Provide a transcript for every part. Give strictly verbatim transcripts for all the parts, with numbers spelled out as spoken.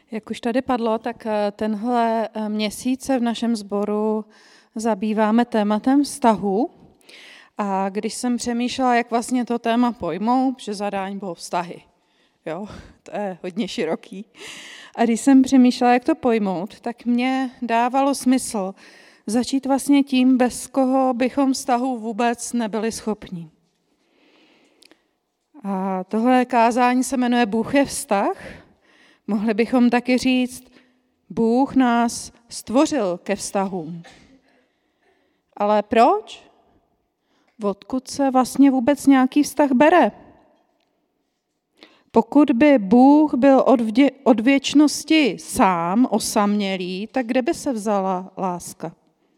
Jak už tady padlo, tak tenhle měsíc se v našem sboru zabýváme tématem vztahu. A když jsem přemýšlela, jak vlastně to téma pojmout, že zadání bylo vztahy. Jo, to je hodně široký. A když jsem přemýšlela, jak to pojmout, tak mě dávalo smysl začít vlastně tím, bez koho bychom vztahu vůbec nebyli schopni. A tohle kázání se jmenuje Bůh je vztah. Mohli bychom taky říct, Bůh nás stvořil ke vztahům. Ale proč? Odkud se vlastně vůbec nějaký vztah bere? Pokud by Bůh byl od, vdě, od věčnosti sám, osamělý, tak kde by se vzala láska?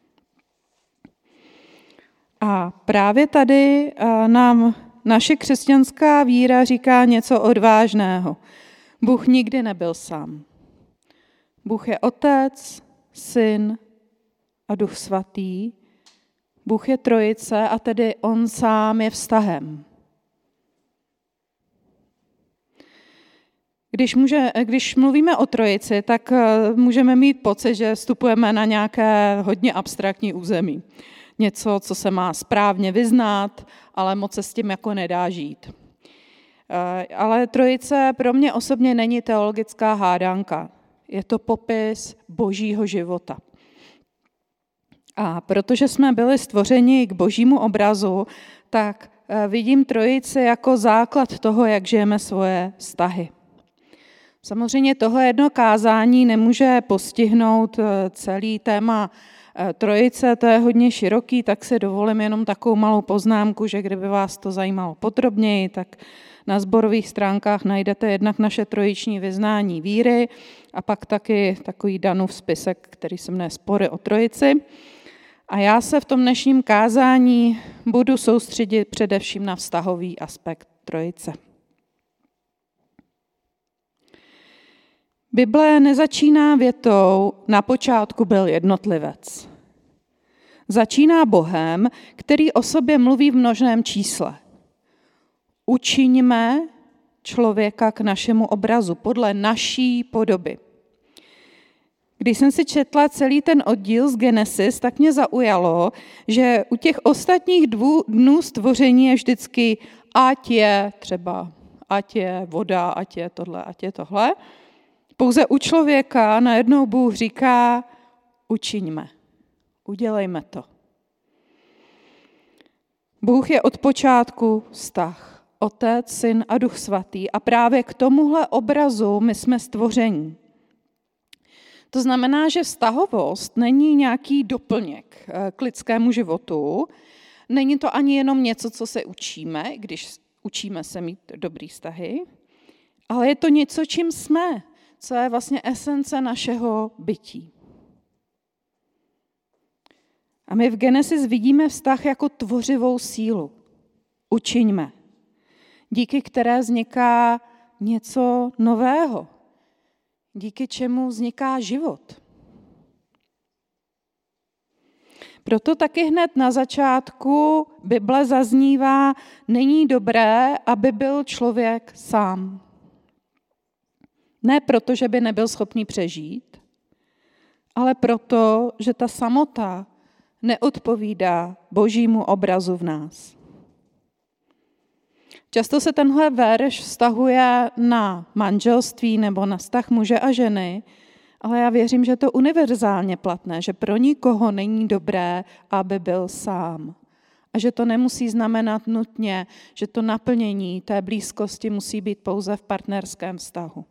A právě tady nám naše křesťanská víra říká něco odvážného. Bůh nikdy nebyl sám. Bůh je Otec, Syn a Duch Svatý. Bůh je trojice a tedy on sám je vztahem. Když, může, když mluvíme o trojici, tak můžeme mít pocit, že vstupujeme na nějaké hodně abstraktní území. Něco, co se má správně vyznat, ale moc se s tím jako nedá žít. Ale trojice pro mě osobně není teologická hádanka. Je to popis božího života. A protože jsme byli stvořeni k božímu obrazu, tak vidím trojici jako základ toho, jak žijeme svoje vztahy. Samozřejmě tohle jedno kázání nemůže postihnout celý téma trojice, to je hodně široký, tak si dovolím jenom takovou malou poznámku, že kdyby vás to zajímalo podrobněji, tak na sborových stránkách najdete jednak naše trojiční vyznání víry a pak taky takový Danův spisek, který se jmenuje Spory o trojici. A já se v tom dnešním kázání budu soustředit především na vztahový aspekt trojice. Bible nezačíná větou, na počátku byl jednotlivec. Začíná Bohem, který o sobě mluví v množném čísle. Učiňme člověka k našemu obrazu, podle naší podoby. Když jsem si četla celý ten oddíl z Genesis, tak mě zaujalo, že u těch ostatních dvou dnů stvoření je vždycky ať je třeba, ať je voda, ať je tohle, ať je tohle. Pouze u člověka najednou Bůh říká, učiňme, udělejme to. Bůh je od počátku vztah, Otec, Syn a Duch Svatý a právě k tomuhle obrazu my jsme stvoření. To znamená, že vztahovost není nějaký doplněk k lidskému životu, není to ani jenom něco, co se učíme, když učíme se mít dobrý vztahy, ale je to něco, čím jsme, co je vlastně esence našeho bytí. A my v Genesis vidíme vztah jako tvořivou sílu. Učiňme, díky které vzniká něco nového, díky čemu vzniká život. Proto taky hned na začátku Bible zaznívá, není dobré, aby byl člověk sám. Ne proto, že by nebyl schopný přežít, ale proto, že ta samota neodpovídá božímu obrazu v nás. Často se tenhle verš vztahuje na manželství nebo na vztah muže a ženy, ale já věřím, že je to univerzálně platné, že pro nikoho není dobré, aby byl sám. A že to nemusí znamenat nutně, že to naplnění té blízkosti musí být pouze v partnerském vztahu.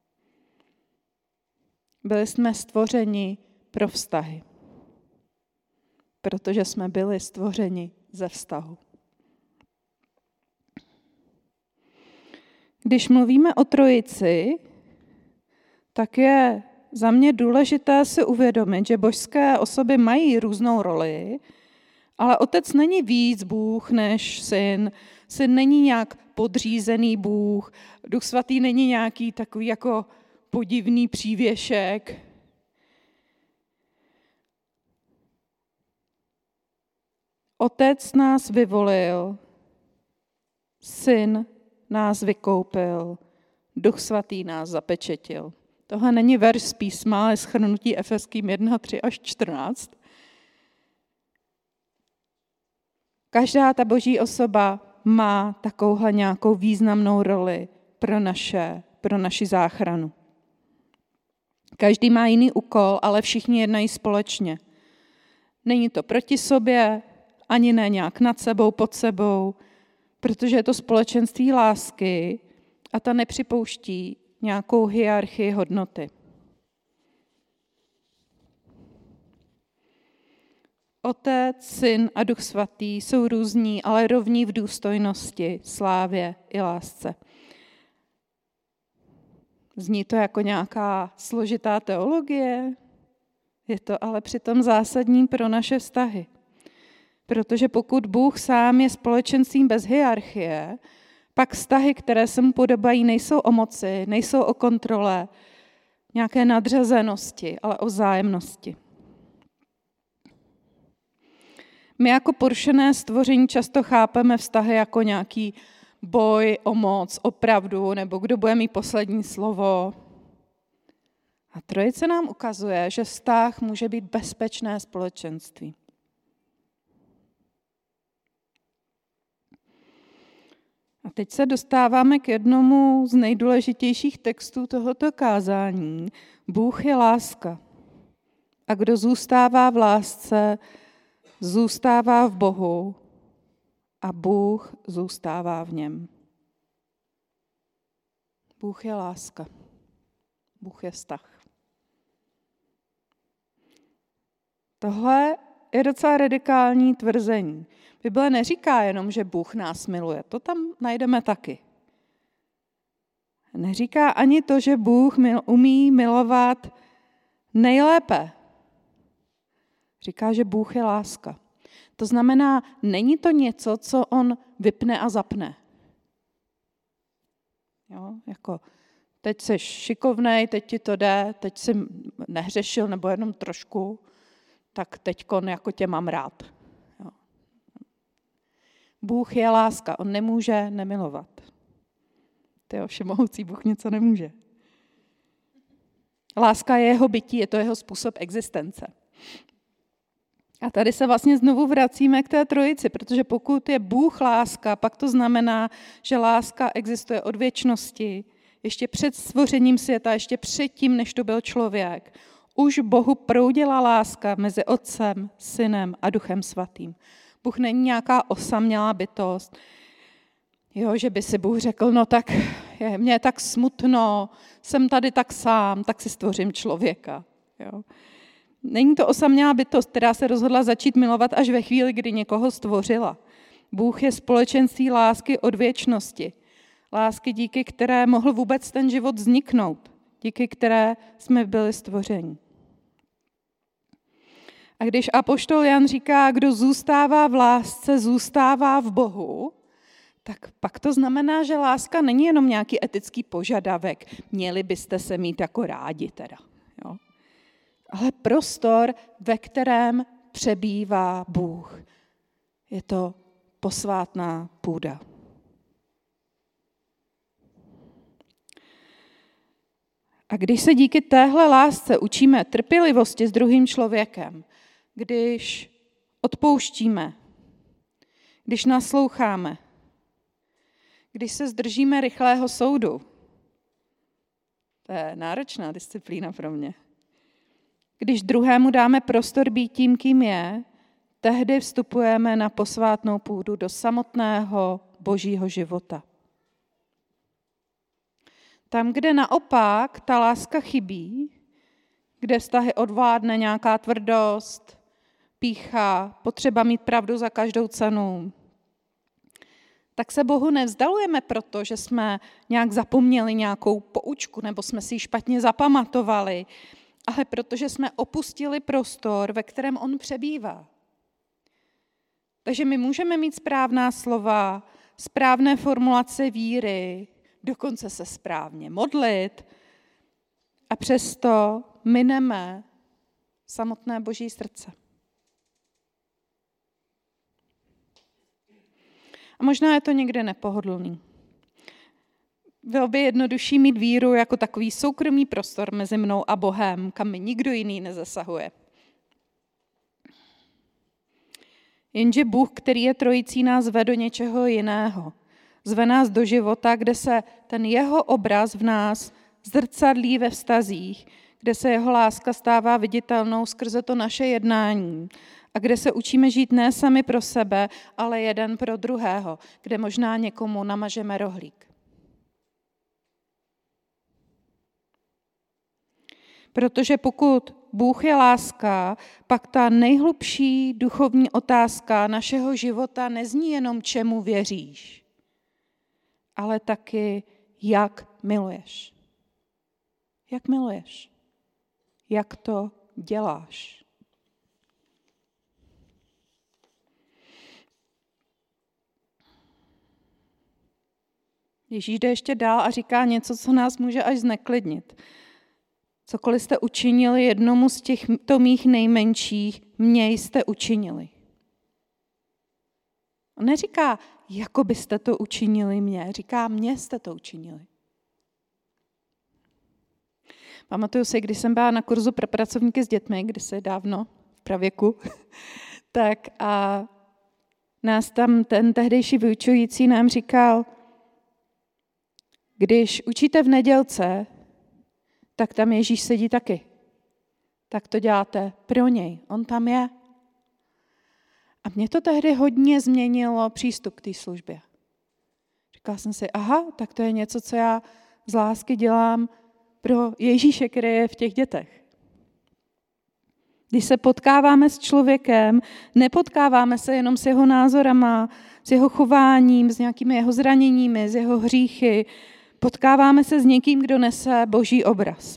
Byli jsme stvořeni pro vztahy, protože jsme byli stvořeni ze vztahu. Když mluvíme o trojici, tak je za mě důležité si uvědomit, že božské osoby mají různou roli, ale Otec není víc Bůh než Syn. Syn není nějak podřízený Bůh, Duch Svatý není nějaký takový jako podivný přívěšek. Otec nás vyvolil, Syn nás vykoupil, Duch Svatý nás zapečetil. Tohle není verš z písma, ale shrnutí Efeským jedna, tři až čtrnáct. Každá ta boží osoba má takovouhle nějakou významnou roli pro, naše, pro naši záchranu. Každý má jiný úkol, ale všichni jednají společně. Není to proti sobě, ani ne nějak nad sebou, pod sebou, protože je to společenství lásky a ta nepřipouští nějakou hierarchii hodnoty. Otec, Syn a Duch Svatý jsou různí, ale rovní v důstojnosti, slávě i lásce. Zní to jako nějaká složitá teologie, je to ale přitom zásadní pro naše vztahy. Protože pokud Bůh sám je společenstvím bez hierarchie, pak vztahy, které se mu podobají, nejsou o moci, nejsou o kontrole, nějaké nadřazenosti, ale o vzájemnosti. My jako porušené stvoření často chápeme vztahy jako nějaký boj o moc, o pravdu, nebo kdo bude mít poslední slovo. A Trojice nám ukazuje, že vztah může být bezpečné společenství. A teď se dostáváme k jednomu z nejdůležitějších textů tohoto kázání. Bůh je láska. A kdo zůstává v lásce, zůstává v Bohu a Bůh zůstává v něm. Bůh je láska. Bůh je vztah. Tohle je docela radikální tvrzení. Bible neříká jenom, že Bůh nás miluje. To tam najdeme taky. Neříká ani to, že Bůh umí milovat nejlépe. Říká, že Bůh je láska. To znamená, není to něco, co on vypne a zapne. Jo, jako teď jsi šikovnej, teď ti to jde, teď jsi nehřešil nebo jenom trošku, tak teďkon jako tě mám rád. Jo. Bůh je láska, on nemůže nemilovat. Tyjo, všemohoucí Bůh něco nemůže. Láska je jeho bytí, je to jeho způsob existence. A tady se vlastně znovu vracíme k té trojici, protože pokud je Bůh láska, pak to znamená, že láska existuje od věčnosti, ještě před stvořením světa, ještě předtím, než to byl člověk. Už Bohu proudila láska mezi Otcem, Synem a Duchem Svatým. Bůh není nějaká osamělá bytost, jo, že by si Bůh řekl, no tak je mně tak smutno, jsem tady tak sám, tak si stvořím člověka. Jo. Není to osamělá bytost, která se rozhodla začít milovat až ve chvíli, kdy někoho stvořila. Bůh je společenství lásky od věčnosti. Lásky, díky které mohl vůbec ten život vzniknout. Díky které jsme byli stvořeni. A když apoštol Jan říká, kdo zůstává v lásce, zůstává v Bohu, tak pak to znamená, že láska není jenom nějaký etický požadavek. Měli byste se mít jako rádi teda. Jo? Ale prostor, ve kterém přebývá Bůh. Je to posvátná půda. A když se díky téhle lásce učíme trpělivosti s druhým člověkem, když odpouštíme, když nasloucháme, když se zdržíme rychlého soudu, to je náročná disciplína pro mě. Když druhému dáme prostor být tím, kým je, tehdy vstupujeme na posvátnou půdu do samotného božího života. Tam, kde naopak ta láska chybí, kde vztahy odvládne nějaká tvrdost, pýcha, potřeba mít pravdu za každou cenu, tak se Bohu nevzdalujeme proto, že jsme nějak zapomněli nějakou poučku nebo jsme si ji špatně zapamatovali, ale protože jsme opustili prostor, ve kterém on přebývá. Takže my můžeme mít správná slova, správné formulace víry, dokonce se správně modlit a přesto mineme samotné Boží srdce. A možná je to někde nepohodlný. Bylo by jednodušší mít víru jako takový soukromý prostor mezi mnou a Bohem, kam mi nikdo jiný nezasahuje. Jenže Bůh, který je trojicí, nás zve do něčeho jiného. Zve nás do života, kde se ten jeho obraz v nás zrcadlí ve vztazích, kde se jeho láska stává viditelnou skrze to naše jednání a kde se učíme žít ne sami pro sebe, ale jeden pro druhého, kde možná někomu namažeme rohlík. Protože pokud Bůh je láska, pak ta nejhlubší duchovní otázka našeho života nezní jenom, čemu věříš, ale taky, jak miluješ. Jak miluješ? Jak to děláš? Ježíš jde ještě dál a říká něco, co nás může až zneklidnit. Cokoliv jste učinili jednomu z těchto mých nejmenších, mě jste učinili. On neříká, jako byste to učinili mě, říká, mě jste to učinili. Pamatuju si, když jsem byla na kurzu pro pracovníky s dětmi, kdysi dávno, v pravěku, tak a nás tam ten tehdejší vyučující nám říkal, když učíte v nedělce, tak tam Ježíš sedí taky. Tak to děláte pro něj, on tam je. A mě to tehdy hodně změnilo přístup k té službě. Říkala jsem si, aha, tak to je něco, co já z lásky dělám pro Ježíše, který je v těch dětech. Když se potkáváme s člověkem, nepotkáváme se jenom s jeho názorama, s jeho chováním, s nějakými jeho zraněními, s jeho hříchy. Potkáváme se s někým, kdo nese Boží obraz.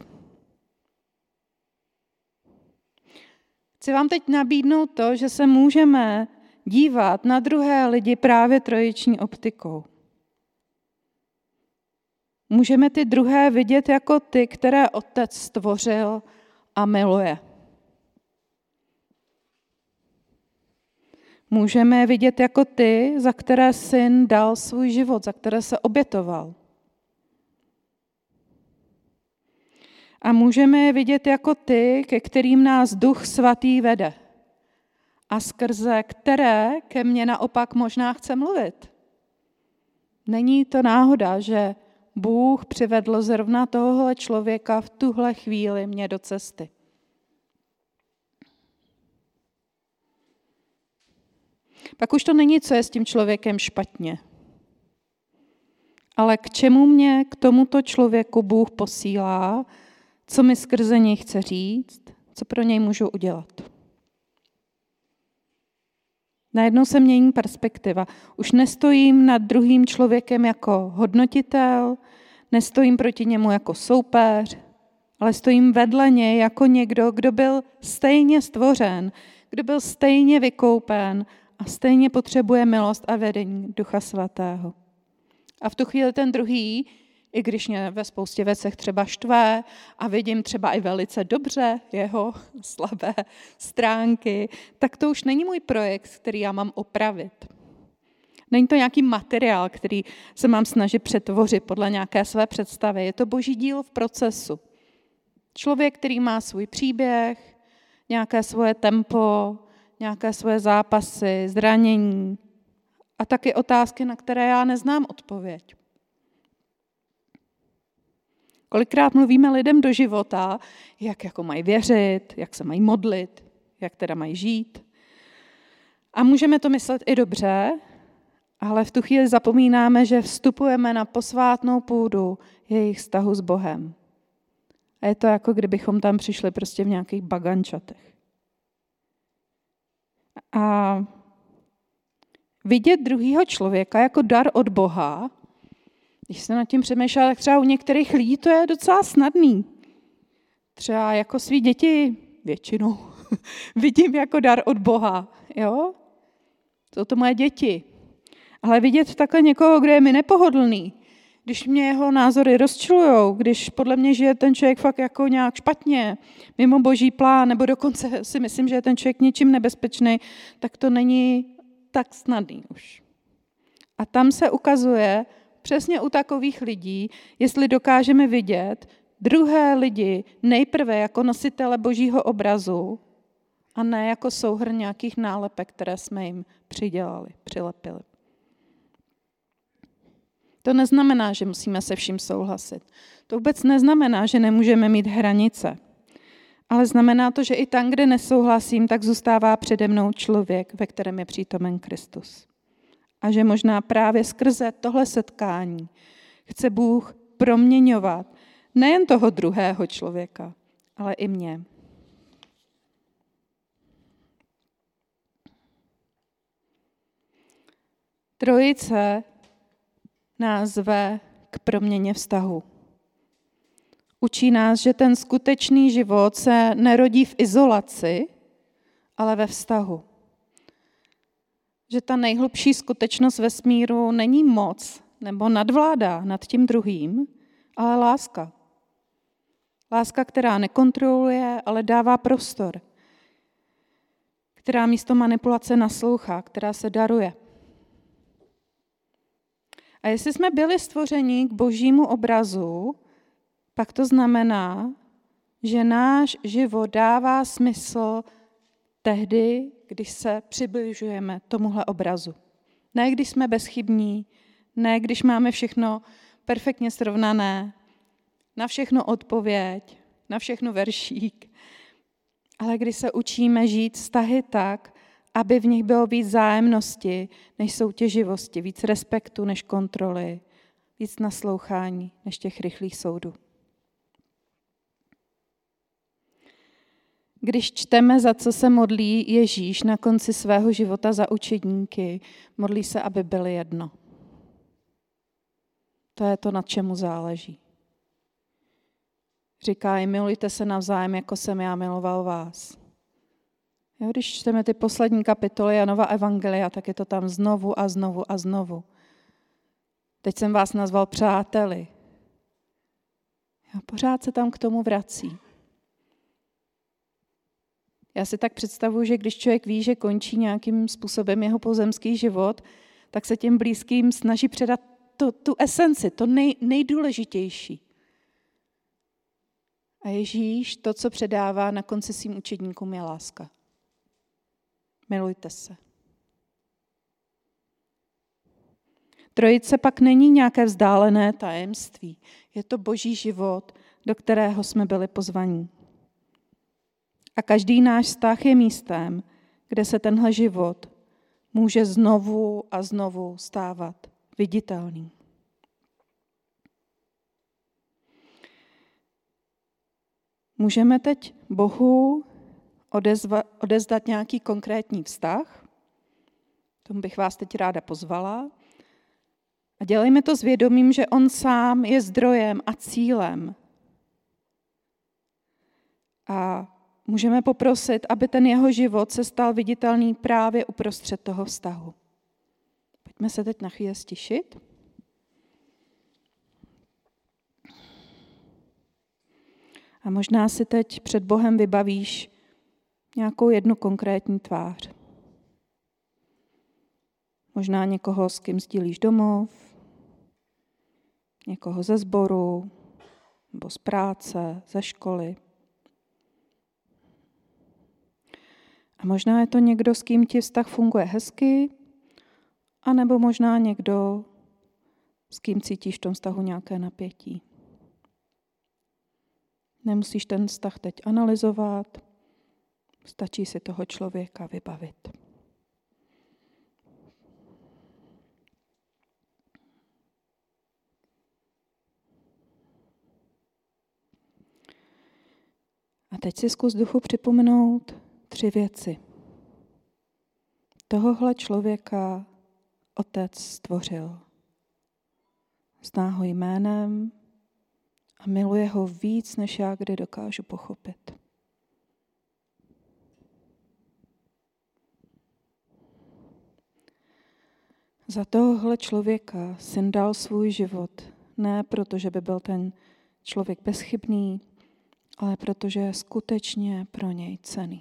Chci vám teď nabídnout to, že se můžeme dívat na druhé lidi právě trojiční optikou. Můžeme ty druhé vidět jako ty, které Otec stvořil a miluje. Můžeme je vidět jako ty, za které Syn dal svůj život, za které se obětoval. A můžeme je vidět jako ty, ke kterým nás Duch Svatý vede. A skrze které ke mně naopak možná chce mluvit. Není to náhoda, že Bůh přivedl zrovna tohohle člověka v tuhle chvíli mě do cesty. Pak už to není, co je s tím člověkem špatně. Ale k čemu mě k tomuto člověku Bůh posílá, co mi skrze něj chce říct, co pro něj můžu udělat. Najednou se mění perspektiva. Už nestojím nad druhým člověkem jako hodnotitel, nestojím proti němu jako soupeř, ale stojím vedle něj jako někdo, kdo byl stejně stvořen, kdo byl stejně vykoupen a stejně potřebuje milost a vedení Ducha Svatého. A v tu chvíli ten druhý, i když mě ve spoustě věcech třeba štve a vidím třeba i velice dobře jeho slabé stránky, tak to už není můj projekt, který já mám opravit. Není to nějaký materiál, který se mám snažit přetvořit podle nějaké své představy. Je to Boží dílo v procesu. Člověk, který má svůj příběh, nějaké svoje tempo, nějaké svoje zápasy, zranění a taky otázky, na které já neznám odpověď. Kolikrát mluvíme lidem do života, jak jako mají věřit, jak se mají modlit, jak teda mají žít. A můžeme to myslet i dobře, ale v tu chvíli zapomínáme, že vstupujeme na posvátnou půdu jejich vztahu s Bohem. A je to jako kdybychom tam přišli prostě v nějakých bagančatech. A vidět druhýho člověka jako dar od Boha, když se nad tím přemýšlela, tak třeba u některých lidí to je docela snadný. Třeba jako svý děti většinou vidím jako dar od Boha. Jo? Jsou to moje děti. Ale vidět takhle někoho, kdo je mi nepohodlný, když mě jeho názory rozčilujou, když podle mě žije ten člověk fakt jako nějak špatně, mimo Boží plán, nebo dokonce si myslím, že je ten člověk něčím nebezpečný, tak to není tak snadný už. A tam se ukazuje přesně u takových lidí, jestli dokážeme vidět druhé lidi nejprve jako nositele Božího obrazu a ne jako souhrn nějakých nálepek, které jsme jim přidělali, přilepili. To neznamená, že musíme se vším souhlasit. To vůbec neznamená, že nemůžeme mít hranice. Ale znamená to, že i tam, kde nesouhlasím, tak zůstává přede mnou člověk, ve kterém je přítomen Kristus. A že možná právě skrze tohle setkání chce Bůh proměňovat nejen toho druhého člověka, ale i mě. Trojice nás zve k proměně vztahu. Učí nás, že ten skutečný život se nerodí v izolaci, ale ve vztahu. Že ta nejhlubší skutečnost vesmíru není moc nebo nadvláda nad tím druhým, ale láska. Láska, která nekontroluje, ale dává prostor. Která místo manipulace naslouchá, která se daruje. A jestli jsme byli stvořeni k Božímu obrazu, pak to znamená, že náš život dává smysl tehdy, když se přibližujeme tomuhle obrazu. Ne když jsme bezchybní, ne když máme všechno perfektně srovnané, na všechno odpověď, na všechno veršík, ale když se učíme žít vztahy tak, aby v nich bylo víc vzájemnosti než soutěživosti, víc respektu než kontroly, víc naslouchání než těch rychlých soudů. Když čteme, za co se modlí Ježíš na konci svého života za učedníky, modlí se, aby byli jedno. To je to, nad čemu záleží. Říká jim, milujte se navzájem, jako jsem já miloval vás. Jo, když čteme ty poslední kapitoly Janova evangelia, tak je to tam znovu a znovu a znovu. Teď jsem vás nazval přáteli. Jo, pořád se tam k tomu vrací. Já si tak představuji, že když člověk ví, že končí nějakým způsobem jeho pozemský život, tak se těm blízkým snaží předat to, tu esenci, to nej, nejdůležitější. A Ježíš to, co předává na konci svým učedníkům, je láska. Milujte se. Trojice pak není nějaké vzdálené tajemství. Je to Boží život, do kterého jsme byli pozvaní. A každý náš vztah je místem, kde se tenhle život může znovu a znovu stávat viditelný. Můžeme teď Bohu odezva, odezdat nějaký konkrétní vztah. Tomu bych vás teď ráda pozvala. A dělejme to s vědomím, že on sám je zdrojem a cílem. A můžeme poprosit, aby ten jeho život se stal viditelný právě uprostřed toho vztahu. Pojďme se teď na chvíli stišit. A možná si teď před Bohem vybavíš nějakou jednu konkrétní tvář. Možná někoho, s kým sdílíš domov, někoho ze sboru, nebo z práce, ze školy. A možná je to někdo, s kým ti vztah funguje hezky, anebo možná někdo, s kým cítíš v tom vztahu nějaké napětí. Nemusíš ten vztah teď analyzovat, stačí si toho člověka vybavit. A teď si zkus duchu připomenout tři věci. Tohohle člověka Otec stvořil. Zná ho jménem a miluje ho víc, než já kdy dokážu pochopit. Za tohohle člověka Syn dal svůj život, ne proto, že by byl ten člověk bezchybný, ale protože je skutečně pro něj cenný.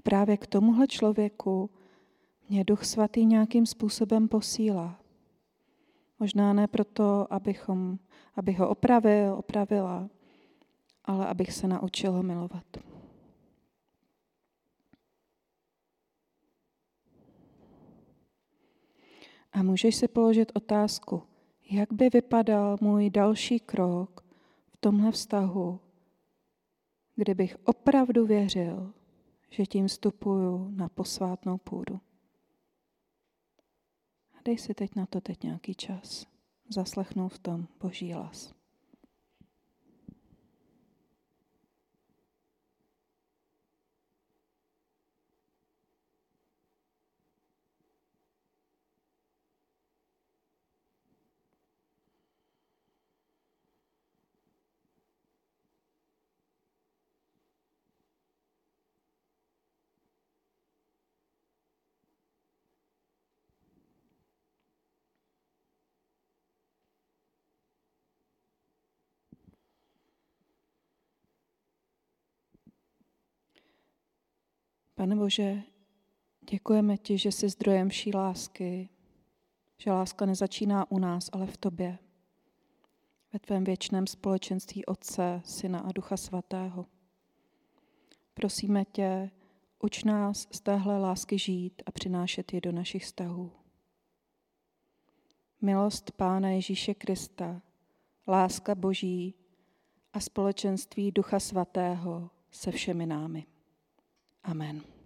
právě k tomuhle člověku mě Duch Svatý nějakým způsobem posílá. Možná ne proto, abychom, abych ho opravil, opravila, ale abych se naučil ho milovat. A můžeš si položit otázku, jak by vypadal můj další krok v tomhle vztahu, kdybych opravdu věřil, že tím vstupuju na posvátnou půdu. A dej si teď na to teď nějaký čas. Zaslechnu v tom Boží hlas. Pane Bože, děkujeme ti, že jsi zdrojem vší lásky, že láska nezačíná u nás, ale v tobě, ve tvém věčném společenství Otce, Syna a Ducha Svatého. Prosíme tě, uč nás z téhle lásky žít a přinášet ji do našich vztahů. Milost Pána Ježíše Krista, láska Boží a společenství Ducha Svatého se všemi námi. Amen.